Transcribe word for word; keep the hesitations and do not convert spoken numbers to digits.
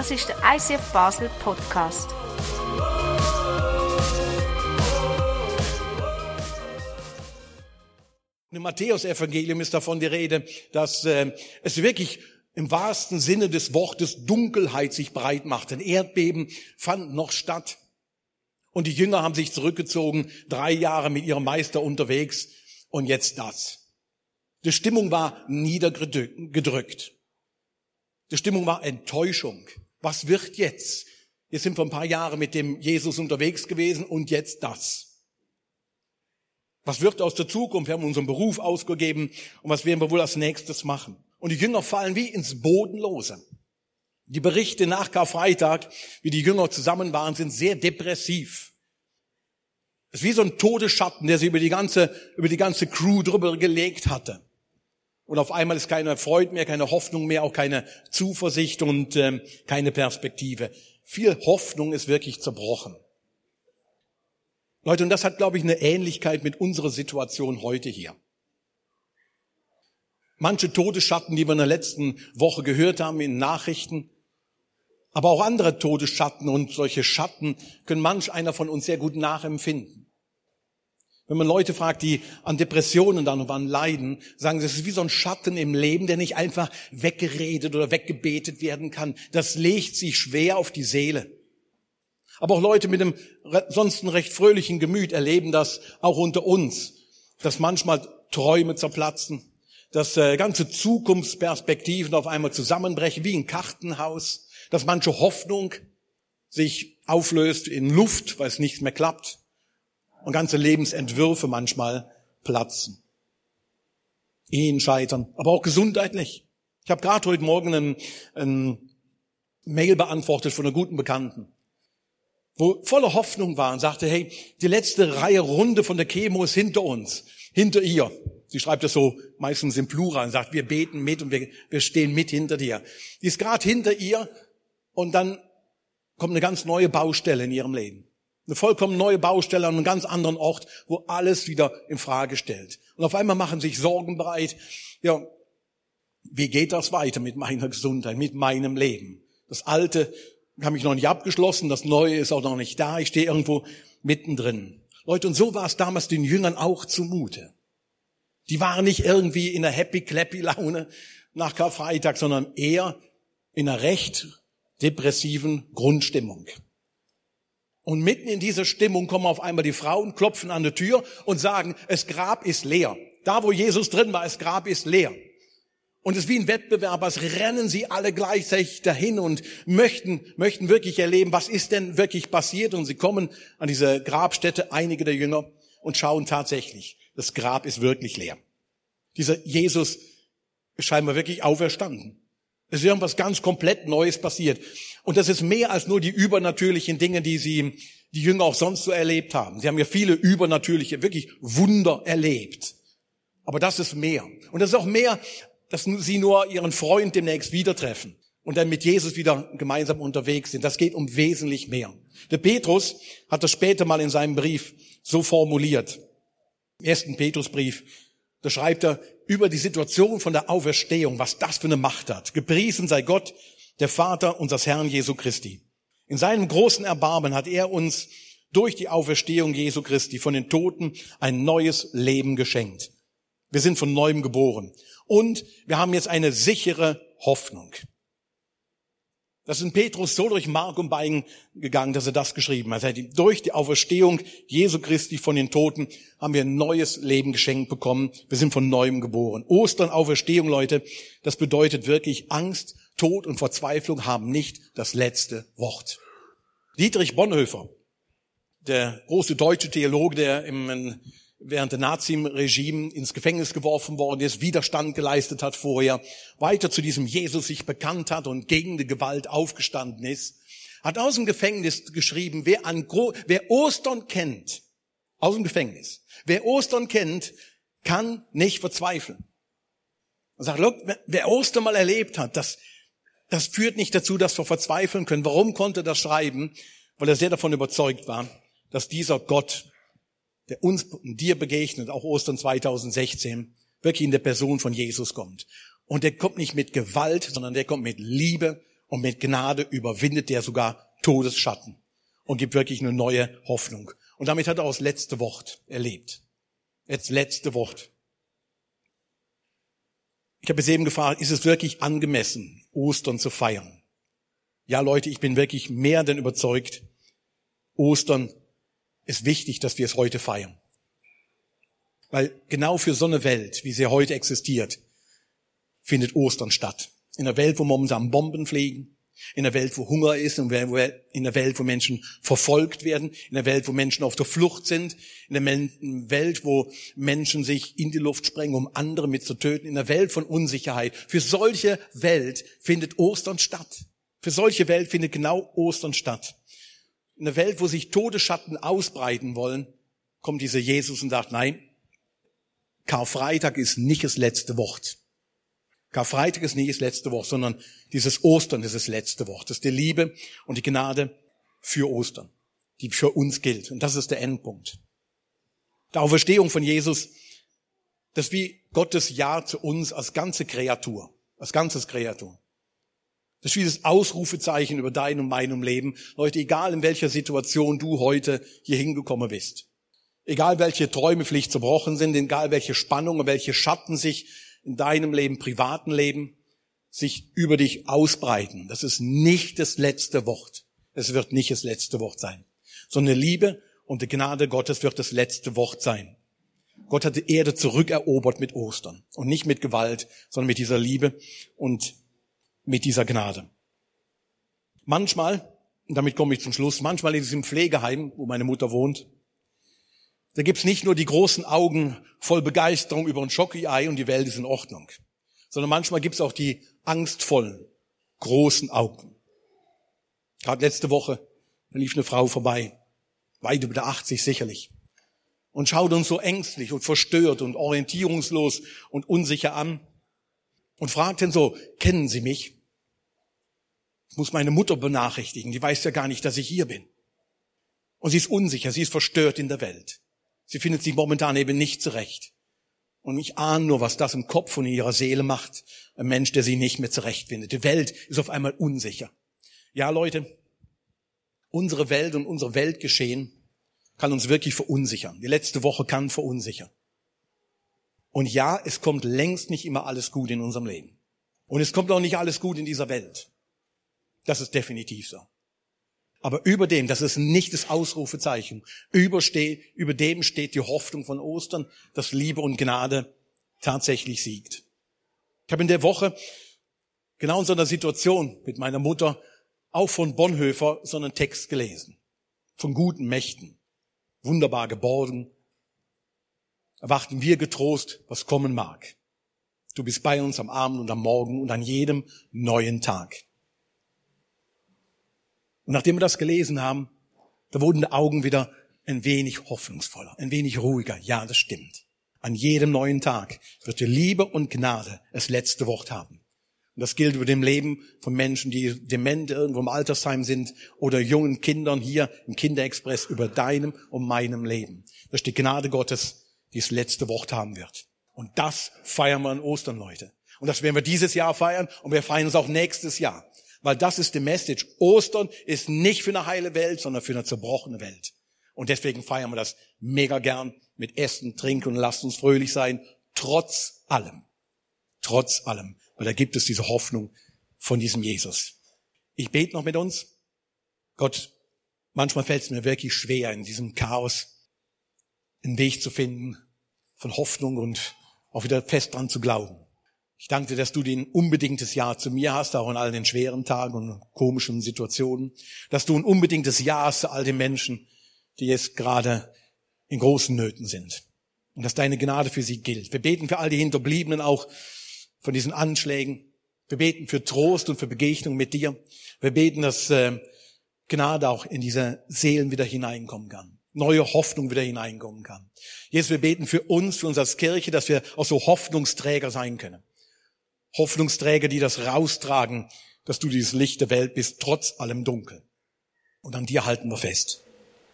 Das ist der I C F Basel Podcast. Im Matthäus-Evangelium ist davon die Rede, dass äh, es wirklich im wahrsten Sinne des Wortes Dunkelheit sich breit macht. Ein Erdbeben fand noch statt. Und die Jünger haben sich zurückgezogen, drei Jahre mit ihrem Meister unterwegs. Und jetzt das. Die Stimmung war niedergedrückt. Die Stimmung war Enttäuschung. Was wird jetzt? Wir sind vor ein paar Jahren mit dem Jesus unterwegs gewesen und jetzt das. Was wird aus der Zukunft? Wir haben unseren Beruf ausgegeben und was werden wir wohl als nächstes machen? Und die Jünger fallen wie ins Bodenlose. Die Berichte nach Karfreitag, wie die Jünger zusammen waren, sind sehr depressiv. Es ist wie so ein Todesschatten, der sie über die ganze, über die ganze Crew drüber gelegt hatte. Und auf einmal ist keine Freude mehr, keine Hoffnung mehr, auch keine Zuversicht und ähm, keine Perspektive. Viel Hoffnung ist wirklich zerbrochen. Leute, und das hat, glaube ich, eine Ähnlichkeit mit unserer Situation heute hier. Manche Todesschatten, die wir in der letzten Woche gehört haben in Nachrichten, aber auch andere Todesschatten und solche Schatten können manch einer von uns sehr gut nachempfinden. Wenn man Leute fragt, die an Depressionen dann und an leiden, sagen sie, es ist wie so ein Schatten im Leben, der nicht einfach weggeredet oder weggebetet werden kann. Das legt sich schwer auf die Seele. Aber auch Leute mit einem sonst recht fröhlichen Gemüt erleben das auch unter uns, dass manchmal Träume zerplatzen, dass äh, ganze Zukunftsperspektiven auf einmal zusammenbrechen, wie ein Kartenhaus, dass manche Hoffnung sich auflöst in Luft, weil es nichts mehr klappt und ganze Lebensentwürfe manchmal platzen. Ehen scheitern, aber auch gesundheitlich. Ich habe gerade heute Morgen ein, ein Mail beantwortet von einer guten Bekannten, wo voller Hoffnung war und sagte, hey, die letzte Reihe Runde von der Chemo ist hinter uns, hinter ihr. Sie schreibt das so meistens im Plural und sagt, wir beten mit und wir, wir stehen mit hinter dir. Die ist gerade hinter ihr und dann kommt eine ganz neue Baustelle in ihrem Leben. Eine vollkommen neue Baustelle an einem ganz anderen Ort, wo alles wieder in Frage stellt. Und auf einmal machen sich Sorgen breit. Ja, wie geht das weiter mit meiner Gesundheit, mit meinem Leben? Das Alte habe ich noch nicht abgeschlossen, das Neue ist auch noch nicht da, ich stehe irgendwo mittendrin. Leute, und so war es damals den Jüngern auch zumute. Die waren nicht irgendwie in einer happy-clappy-Laune nach Karfreitag, sondern eher in einer recht depressiven Grundstimmung. Und mitten in dieser Stimmung kommen auf einmal die Frauen, klopfen an die Tür und sagen, das Grab ist leer. Da, wo Jesus drin war, das Grab ist leer. Und es ist wie ein Wettbewerb, als rennen sie alle gleichzeitig dahin und möchten, möchten wirklich erleben, was ist denn wirklich passiert. Und sie kommen an diese Grabstätte, einige der Jünger, und schauen tatsächlich, das Grab ist wirklich leer. Dieser Jesus ist scheinbar wirklich auferstanden. Es ist irgendwas ganz komplett Neues passiert. Und das ist mehr als nur die übernatürlichen Dinge, die sie, die Jünger auch sonst so erlebt haben. Sie haben ja viele übernatürliche, wirklich Wunder erlebt. Aber das ist mehr. Und das ist auch mehr, dass sie nur ihren Freund demnächst wieder treffen und dann mit Jesus wieder gemeinsam unterwegs sind. Das geht um wesentlich mehr. Der Petrus hat das später mal in seinem Brief so formuliert. Im ersten Petrusbrief, da schreibt er über die Situation von der Auferstehung, was das für eine Macht hat. Gepriesen sei Gott, der Vater unseres Herrn Jesu Christi. In seinem großen Erbarmen hat er uns durch die Auferstehung Jesu Christi von den Toten ein neues Leben geschenkt. Wir sind von neuem geboren. Und wir haben jetzt eine sichere Hoffnung. Das ist in Petrus so durch Mark und Bein gegangen, dass er das geschrieben hat. Durch die Auferstehung Jesu Christi von den Toten haben wir ein neues Leben geschenkt bekommen. Wir sind von neuem geboren. Ostern, Auferstehung, Leute, das bedeutet wirklich, Angst, Tod und Verzweiflung haben nicht das letzte Wort. Dietrich Bonhoeffer, der große deutsche Theologe, der im während der Nazi-Regime ins Gefängnis geworfen worden ist, Widerstand geleistet hat vorher, weiter zu diesem Jesus sich bekannt hat und gegen die Gewalt aufgestanden ist, hat aus dem Gefängnis geschrieben, wer, an Gro- wer Ostern kennt, aus dem Gefängnis, wer Ostern kennt, kann nicht verzweifeln. Er sagt, look, wer Ostern mal erlebt hat, das, das führt nicht dazu, dass wir verzweifeln können. Warum konnte er das schreiben? Weil er sehr davon überzeugt war, dass dieser Gott, der uns und dir begegnet, auch Ostern zweitausendsechzehn, wirklich in der Person von Jesus kommt. Und der kommt nicht mit Gewalt, sondern der kommt mit Liebe Und mit Gnade überwindet er sogar Todesschatten und gibt wirklich eine neue Hoffnung. Und damit hat er auch das letzte Wort erlebt. Jetzt letzte Wort. Ich habe es eben gefragt, ist es wirklich angemessen, Ostern zu feiern? Ja, Leute, ich bin wirklich mehr denn überzeugt, Ostern ist wichtig, dass wir es heute feiern. Weil genau für so eine Welt, wie sie heute existiert, findet Ostern statt. In einer Welt, wo momentan Bomben fliegen, in einer Welt, wo Hunger ist, in einer Welt, wo Menschen verfolgt werden, in einer Welt, wo Menschen auf der Flucht sind, in einer Welt, wo Menschen sich in die Luft sprengen, um andere mit zu töten, in einer Welt von Unsicherheit. Für solche Welt findet Ostern statt. Für solche Welt findet genau Ostern statt. In einer Welt, wo sich Todesschatten ausbreiten wollen, kommt dieser Jesus und sagt, nein, Karfreitag ist nicht das letzte Wort. Karfreitag ist nicht das letzte Wort, sondern dieses Ostern ist das letzte Wort. Das ist die Liebe und die Gnade für Ostern, die für uns gilt. Und das ist der Endpunkt. Die Auferstehung von Jesus, das ist wie Gottes Ja zu uns als ganze Kreatur, als ganzes Kreatur. Das ist wie das Ausrufezeichen über dein und meinem Leben. Leute, egal in welcher Situation du heute hier hingekommen bist, egal welche Träume vielleicht zerbrochen sind, egal welche Spannungen, welche Schatten sich in deinem Leben, privaten Leben, sich über dich ausbreiten. Das ist nicht das letzte Wort. Es wird nicht das letzte Wort sein. Sondern die Liebe und die Gnade Gottes wird das letzte Wort sein. Gott hat die Erde zurückerobert mit Ostern. Und nicht mit Gewalt, sondern mit dieser Liebe und mit dieser Gnade. Manchmal, und damit komme ich zum Schluss, manchmal in diesem Pflegeheim, wo meine Mutter wohnt, da gibt's nicht nur die großen Augen voll Begeisterung über ein Schoki-Ei und die Welt ist in Ordnung, sondern manchmal gibt's auch die angstvollen, großen Augen. Gerade letzte Woche, da lief eine Frau vorbei, weit über der achtzig sicherlich, und schaut uns so ängstlich und verstört und orientierungslos und unsicher an und fragt dann so, kennen Sie mich? Ich muss meine Mutter benachrichtigen, die weiß ja gar nicht, dass ich hier bin. Und sie ist unsicher, sie ist verstört in der Welt. Sie findet sich momentan eben nicht zurecht. Und ich ahne nur, was das im Kopf und in ihrer Seele macht. Ein Mensch, der sie nicht mehr zurechtfindet. Die Welt ist auf einmal unsicher. Ja, Leute, unsere Welt und unser Weltgeschehen kann uns wirklich verunsichern. Die letzte Woche kann verunsichern. Und ja, es kommt längst nicht immer alles gut in unserem Leben. Und es kommt auch nicht alles gut in dieser Welt. Das ist definitiv so. Aber über dem, das ist nicht das Ausrufezeichen, übersteht, über dem steht die Hoffnung von Ostern, dass Liebe und Gnade tatsächlich siegt. Ich habe in der Woche genau in so einer Situation mit meiner Mutter auch von Bonhoeffer so einen Text gelesen. Von guten Mächten. Wunderbar geborgen. Erwarten wir getrost, was kommen mag. Du bist bei uns am Abend und am Morgen und an jedem neuen Tag. Und nachdem wir das gelesen haben, da wurden die Augen wieder ein wenig hoffnungsvoller, ein wenig ruhiger. Ja, das stimmt. An jedem neuen Tag wird die Liebe und Gnade das letzte Wort haben. Und das gilt über dem Leben von Menschen, die dement irgendwo im Altersheim sind oder jungen Kindern hier im Kinderexpress über deinem und meinem Leben. Das ist die Gnade Gottes, die das letzte Wort haben wird. Und das feiern wir an Ostern, Leute. Und das werden wir dieses Jahr feiern und wir feiern es auch nächstes Jahr. Weil das ist die Message. Ostern ist nicht für eine heile Welt, sondern für eine zerbrochene Welt. Und deswegen feiern wir das mega gern mit Essen, Trinken und lasst uns fröhlich sein. Trotz allem. Trotz allem. Weil da gibt es diese Hoffnung von diesem Jesus. Ich bete noch mit uns. Gott, manchmal fällt es mir wirklich schwer, in diesem Chaos einen Weg zu finden von Hoffnung und auch wieder fest dran zu glauben. Ich danke dir, dass du ein unbedingtes Ja zu mir hast, auch in all den schweren Tagen und komischen Situationen. Dass du ein unbedingtes Ja hast zu all den Menschen, die jetzt gerade in großen Nöten sind. Und dass deine Gnade für sie gilt. Wir beten für all die Hinterbliebenen auch von diesen Anschlägen. Wir beten für Trost und für Begegnung mit dir. Wir beten, dass äh, Gnade auch in diese Seelen wieder hineinkommen kann. Neue Hoffnung wieder hineinkommen kann. Jesus, wir beten für uns, für uns als Kirche, dass wir auch so Hoffnungsträger sein können. Hoffnungsträger, die das raustragen, dass du dieses Licht der Welt bist, trotz allem Dunkel. Und an dir halten wir fest.